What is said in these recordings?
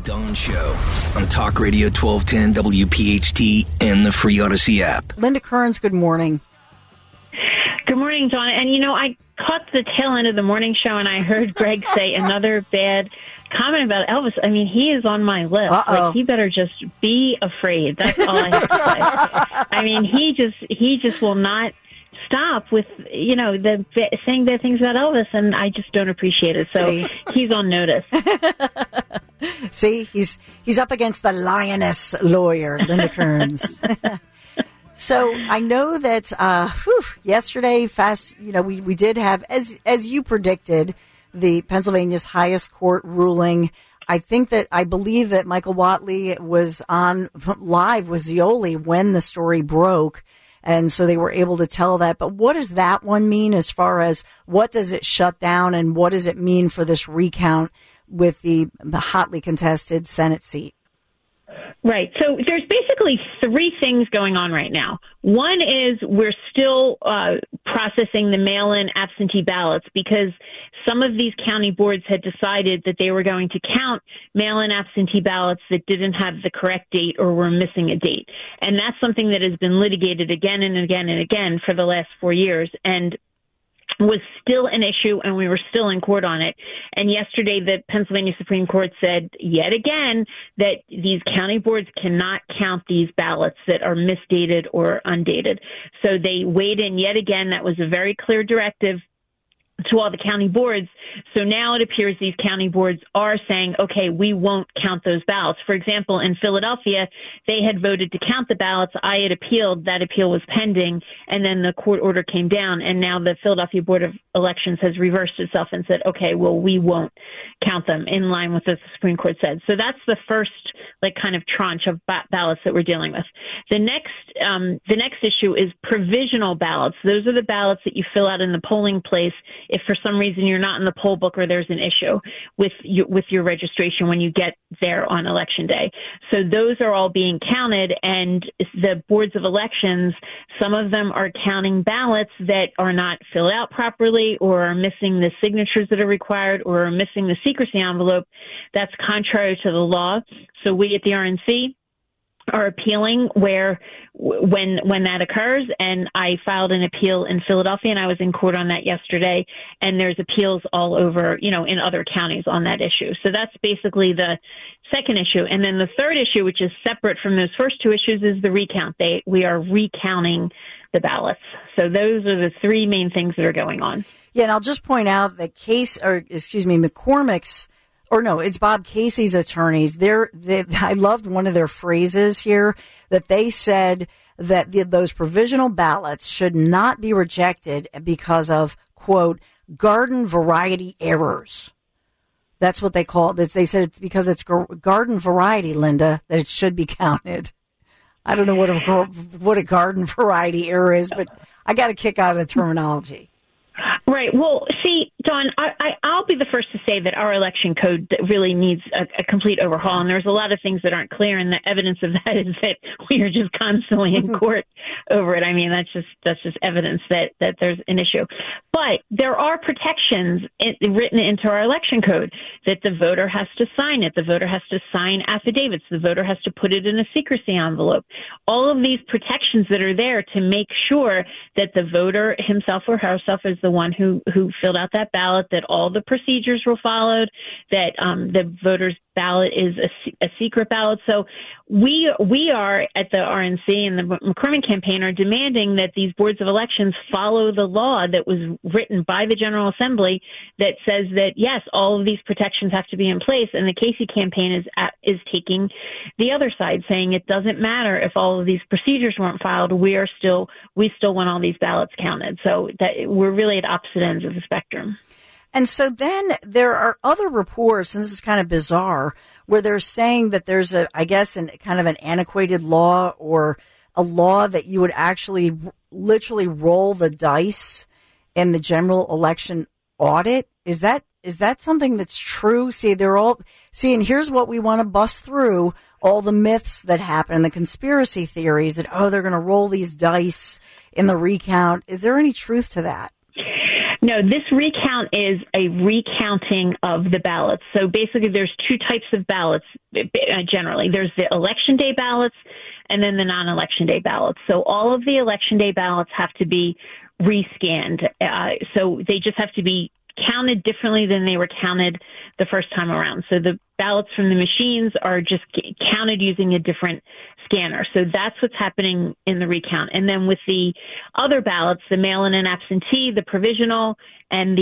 Dawn Show on Talk Radio 1210 WPHT and the free Odyssey app. Linda Kearns, good morning. Good morning, Dawn. And, I caught the tail end of the morning show, and I heard Greg say another bad comment about Elvis. I mean, he is on my list. Like, he better just be afraid. That's all I have to say. I mean, he just will not stop with, the saying bad things about Elvis, and I just don't appreciate it. So he's on notice. See, he's up against the lioness lawyer, Linda Kearns. So I know that yesterday, we did have, as you predicted, the Pennsylvania's highest court ruling. I believe that Michael Whatley was on live with Zeoli when the story broke. And so they were able to tell that. But what does that one mean as far as what does it shut down and what does it mean for this recount with the hotly contested Senate seat? Right. So there's basically three things going on right now. One is we're still processing the mail-in absentee ballots because some of these county boards had decided that they were going to count mail-in absentee ballots that didn't have the correct date or were missing a date. And that's something that has been litigated again and again and again for the last 4 years. And was still an issue, and we were still in court on it. And yesterday, the Pennsylvania Supreme Court said yet again that these county boards cannot count these ballots that are misdated or undated. So they weighed in yet again. That was a very clear directive to all the county boards. So now it appears these county boards are saying, okay, we won't count those ballots. For example, in Philadelphia, they had voted to count the ballots. I had appealed. That appeal was pending. And then the court order came down. And now the Philadelphia Board of Elections has reversed itself and said, okay, well, we won't count them in line with what the Supreme Court said. So that's the first kind of tranche of ballots that we're dealing with. The next issue is provisional ballots. Those are the ballots that you fill out in the polling place if for some reason you're not in the poll book or there's an issue with your registration when you get there on Election Day. So those are all being counted, and the boards of elections, some of them are counting ballots that are not filled out properly or are missing the signatures that are required or are missing the secrecy envelope. That's contrary to the law. So we at the RNC are appealing when that occurs, and I filed an appeal in Philadelphia, and I was in court on that yesterday, and there's appeals all over, in other counties on that issue. So that's basically the second issue. And then the third issue, which is separate from those first two issues, is the recount. We are recounting the ballots. So those are the three main things that are going on. Yeah, and I'll just point out that McCormick's, it's Bob Casey's attorneys. I loved one of their phrases here that they said that those provisional ballots should not be rejected because of, quote, garden variety errors. That's what they call it. They said it's because it's garden variety, Linda, that it should be counted. I don't know what a garden variety error is, but I got a kick out of the terminology. Right. Well, see, Dawn, I'll be the first to say that our election code really needs a complete overhaul, and there's a lot of things that aren't clear, and the evidence of that is that we are just constantly in court over it. I mean, that's just evidence that there's an issue. But there are protections written into our election code that the voter has to sign it. The voter has to sign affidavits. The voter has to put it in a secrecy envelope. All of these protections that are there to make sure that the voter himself or herself is the one who filled out that ballot, that all the procedures were followed, that the voter's ballot is a secret ballot. So we are at the RNC and the McCormick campaign are demanding that these boards of elections follow the law that was written by the General Assembly that says that, yes, all of these protections have to be in place. And the Casey campaign is taking the other side, saying it doesn't matter if all of these procedures weren't filed. We still want all these ballots counted. So that we're really at opposite ends of the spectrum. And so then there are other reports, and this is kind of bizarre, where they're saying that there's kind of an antiquated law or a law that you would actually literally roll the dice in the general election audit. Is that something that's true? And here's what we want to bust through, all the myths that happen, the conspiracy theories that, they're going to roll these dice in the recount. Is there any truth to that? No, this recount is a recounting of the ballots. So basically there's two types of ballots generally. There's the election day ballots and then the non-election day ballots. So all of the election day ballots have to be rescanned. So they just have to be counted differently than they were counted the first time around. So the ballots from the machines are just counted using a different scanner. So that's what's happening in the recount. And then with the other ballots, the mail-in and absentee, the provisional, and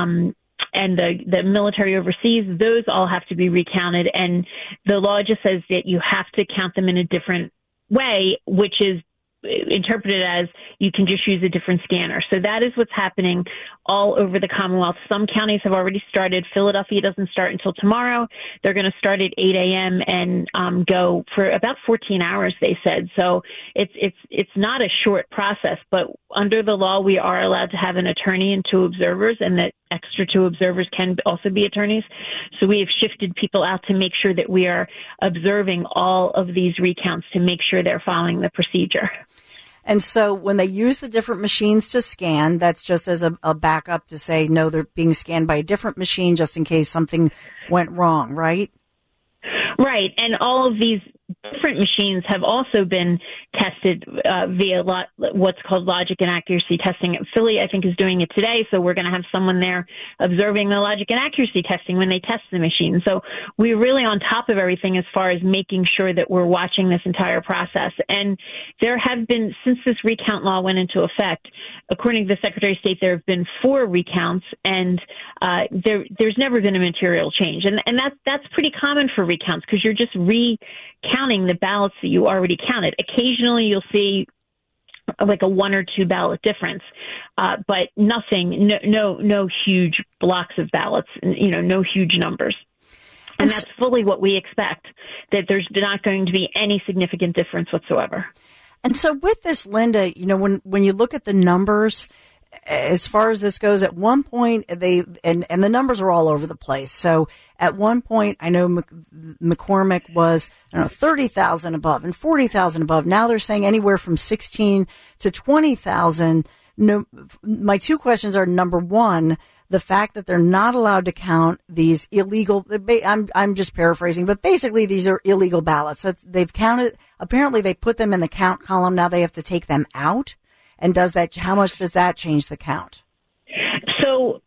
the military overseas, those all have to be recounted. And the law just says that you have to count them in a different way, which is interpreted as you can just use a different scanner. So that is what's happening all over the Commonwealth. Some counties have already started. Philadelphia doesn't start until tomorrow. They're going to start at 8 a.m. and go for about 14 hours, they said. So it's not a short process, but under the law, we are allowed to have an attorney and two observers, and that extra two observers can also be attorneys. So we have shifted people out to make sure that we are observing all of these recounts to make sure they're following the procedure. And so when they use the different machines to scan, that's just as a backup to say, no, they're being scanned by a different machine just in case something went wrong, right? Right. And all of these different machines have also been tested via what's called logic and accuracy testing. Philly, I think, is doing it today, so we're going to have someone there observing the logic and accuracy testing when they test the machine. So we're really on top of everything as far as making sure that we're watching this entire process. And there have been, since this recount law went into effect, according to the Secretary of State, there have been 4 recounts, and there's never been a material change. And that's pretty common for recounts because you're just recounting the ballots that you already counted. Occasionally you'll see like a 1 or 2 ballot difference, but nothing, no huge blocks of ballots, no huge numbers. And that's fully what we expect, that there's not going to be any significant difference whatsoever. And so with this, Linda, when you look at the numbers, as far as this goes, at one point and the numbers are all over the place. So at one point, I know McCormick was 30,000 above and 40,000 above. Now they're saying anywhere from 16 to 20,000. No, my 2 questions are: number one, the fact that they're not allowed to count these illegal. I'm just paraphrasing, but basically these are illegal ballots. So they've counted. Apparently, they put them in the count column. Now they have to take them out. And how much does that change the count? So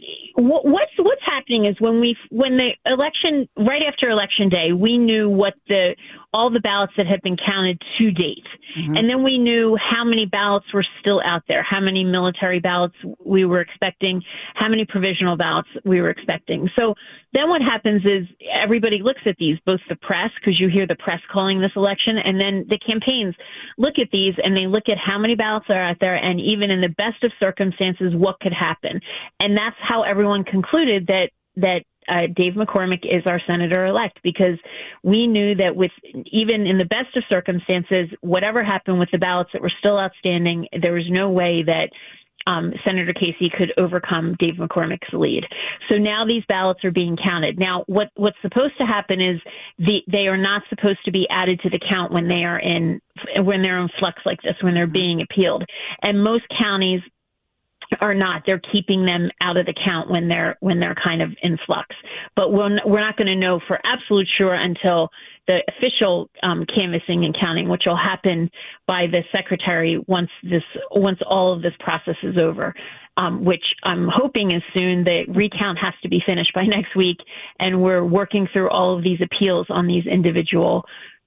what's happening is when the election, right after Election Day, we knew what all the ballots that had been counted to date. Mm-hmm. And then we knew how many ballots were still out there, how many military ballots we were expecting, how many provisional ballots we were expecting. So then what happens is everybody looks at these, both the press, because you hear the press calling this election, and then the campaigns look at these and they look at how many ballots are out there, and even in the best of circumstances, what could happen. And that's how everyone concluded that Dave McCormick is our senator-elect, because we knew that even in the best of circumstances, whatever happened with the ballots that were still outstanding, there was no way that Senator Casey could overcome Dave McCormick's lead. So now these ballots are being counted. Now, what's supposed to happen is they are not supposed to be added to the count when they're in flux like this, when they're being appealed. And most counties are not. They're keeping them out of the count when they're kind of in flux. But we're not going to know for absolute sure until the official canvassing and counting, which will happen by the secretary once all of this process is over. Which I'm hoping is soon. The recount has to be finished by next week, and we're working through all of these appeals on these individual,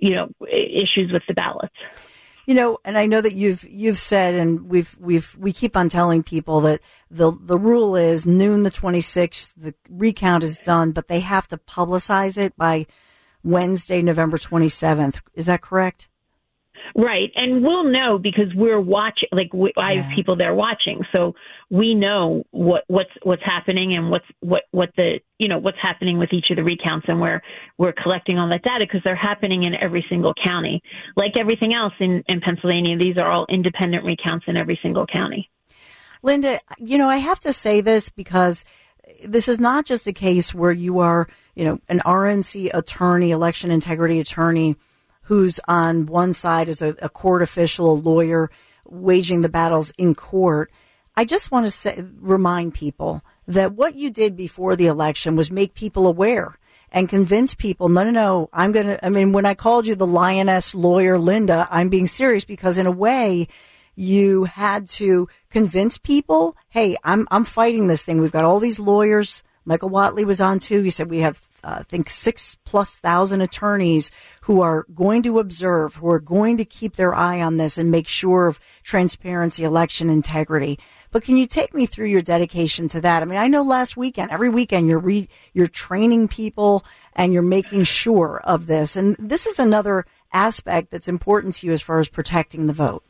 issues with the ballots. And I know that you've said, and we keep on telling people that the rule is noon the 26th, the recount is done, but they have to publicize it by Wednesday, November 27th. Is that correct? Right. And we'll know because we're watching, I have people there watching. So we know what's happening and what's happening with each of the recounts. And we're collecting all that data because they're happening in every single county. Like everything else in Pennsylvania, these are all independent recounts in every single county. Linda, I have to say this because this is not just a case where you are, an RNC attorney, election integrity attorney, who's on one side as a court official, a lawyer, waging the battles in court. I just want to remind people that what you did before the election was make people aware and convince people, no, when I called you the lioness lawyer, Linda, I'm being serious, because in a way you had to convince people, hey, I'm fighting this thing. We've got all these lawyers. Michael Whatley was on too. He said we have, I think, 6,000+ attorneys who are going to observe, who are going to keep their eye on this and make sure of transparency, election integrity. But can you take me through your dedication to that? I mean, I know last weekend, every weekend, you're training people and you're making sure of this. And this is another aspect that's important to you as far as protecting the vote.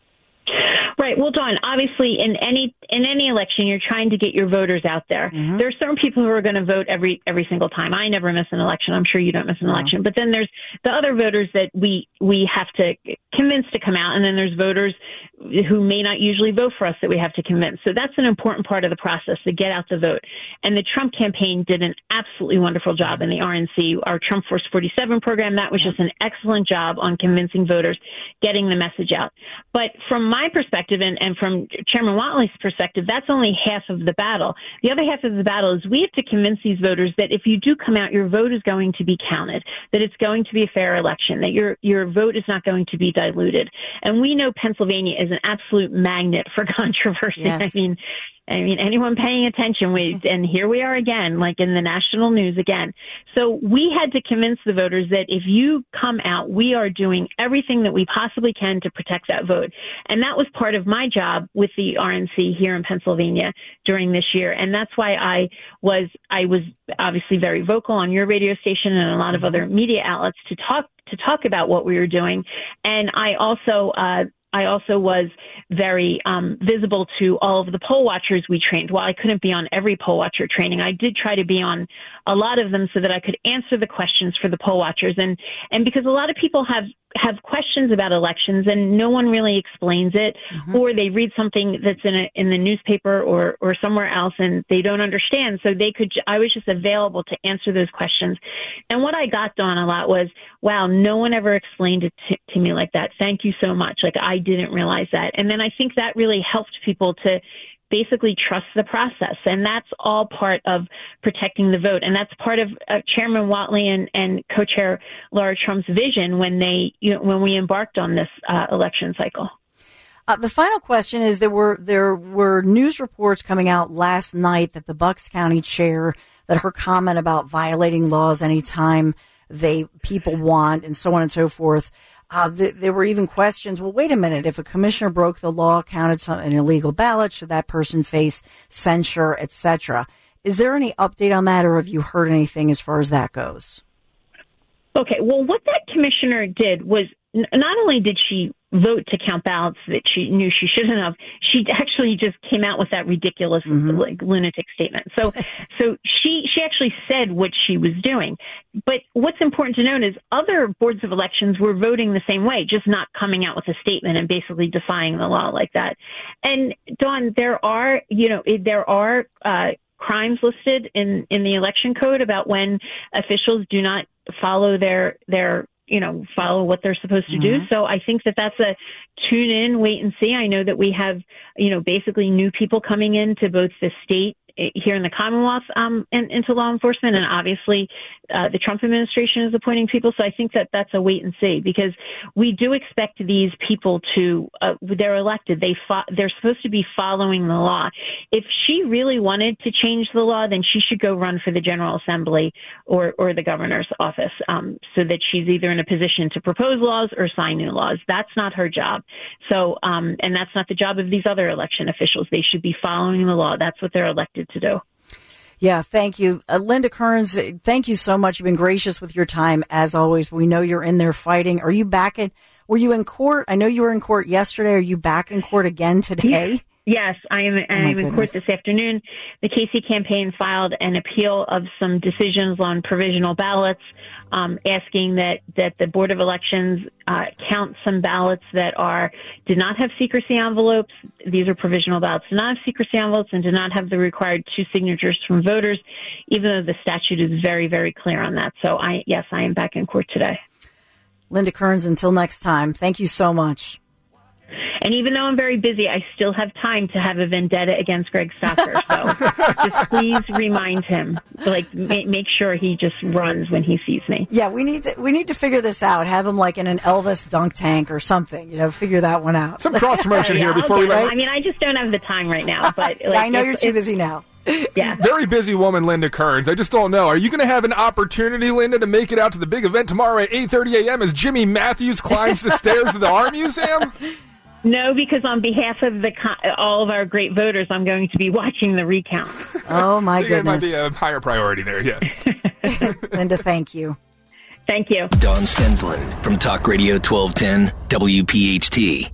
Right. Well, Dawn, obviously in any election, you're trying to get your voters out there. Mm-hmm. There are certain people who are going to vote every single time. I never miss an election. I'm sure you don't miss an election. But then there's the other voters that we have to convince to come out. And then there's voters who may not usually vote for us that we have to convince. So that's an important part of the process, to get out the vote. And the Trump campaign did an absolutely wonderful job in the RNC, our Trump Force 47 program. That was just an excellent job on convincing voters, getting the message out. But from my perspective and from Chairman Whatley's perspective, that's only half of the battle. The other half of the battle is we have to convince these voters that if you do come out, your vote is going to be counted, that it's going to be a fair election, that your vote is not going to be diluted. And we know Pennsylvania is an absolute magnet for controversy. Yes. I mean, anyone paying attention, and here we are again, like in the national news again. So we had to convince the voters that if you come out, we are doing everything that we possibly can to protect that vote. And that was part of my job with the RNC here in Pennsylvania during this year. And that's why I was obviously very vocal on your radio station and a lot of other media outlets to talk about what we were doing. And I also was very visible to all of the poll watchers we trained. While I couldn't be on every poll watcher training, I did try to be on a lot of them so that I could answer the questions for the poll watchers. And because a lot of people have questions about elections and no one really explains it, or they read something that's in the newspaper or somewhere else and they don't understand. So I was just available to answer those questions. And what I got on a lot was, wow, no one ever explained it to me like that. Thank you so much. Like, I didn't realize that. And then I think that really helped people to basically trust the process. And that's all part of protecting the vote. And that's part of Chairman Whatley and co-chair Laura Trump's vision when we embarked on this election cycle. The final question is, there were news reports coming out last night that the Bucks County chair, that her comment about violating laws anytime people want, and so on and so forth. There were even questions. Well, wait a minute. If a commissioner broke the law, counted an illegal ballot, should that person face censure, etc.? Is there any update on that, or have you heard anything as far as that goes? Okay. Well, what that commissioner did was not only did she vote to count ballots that she knew she shouldn't have, she actually just came out with that ridiculous, lunatic statement. So she actually said what she was doing. But what's important to note is other boards of elections were voting the same way, just not coming out with a statement and basically defying the law like that. And Dawn, there are crimes listed in the election code about when officials do not follow follow what they're supposed to do. So I think that's a tune in, wait and see. I know that we have, basically new people coming into both the state here in the Commonwealth into law enforcement, and obviously the Trump administration is appointing people. So I think that's a wait and see, because we do expect these people to they're elected. They're supposed to be following the law. If she really wanted to change the law, then she should go run for the General Assembly or the governor's office, so that she's either in a position to propose laws or sign new laws. That's not her job. So and that's not the job of these other election officials. They should be following the law. That's what they're elected to do. Yeah, thank you. Linda Kearns, thank you so much. You've been gracious with your time, as always. We know you're in there fighting. Were you in court? I know you were in court yesterday. Are you back in court again today? Yes, I am in court this afternoon. The Casey campaign filed an appeal of some decisions on provisional ballots, asking that the Board of Elections count some ballots that did not have secrecy envelopes. These are provisional ballots, did not have secrecy envelopes, and did not have the required 2 signatures from voters, even though the statute is very, very clear on that. So I am back in court today. Linda Kearns, until next time, thank you so much. And even though I'm very busy, I still have time to have a vendetta against Greg Stocker. So just please remind him, like, make sure he just runs when he sees me. Yeah, we need to figure this out. Have him like in an Elvis dunk tank or something. Figure that one out. Some cross promotion here before we let. I mean, I just don't have the time right now. But like, I know you're too busy now. Yeah. Very busy woman, Linda Kearns. I just don't know. Are you going to have an opportunity, Linda, to make it out to the big event tomorrow at 8:30 a.m. as Jimmy Matthews climbs the stairs of the Art Museum? No, because on behalf of all of our great voters, I'm going to be watching the recount. Oh, my goodness. It might be a higher priority there, yes. Linda, thank you. Thank you. Dawn Stensland from Talk Radio 1210 WPHT.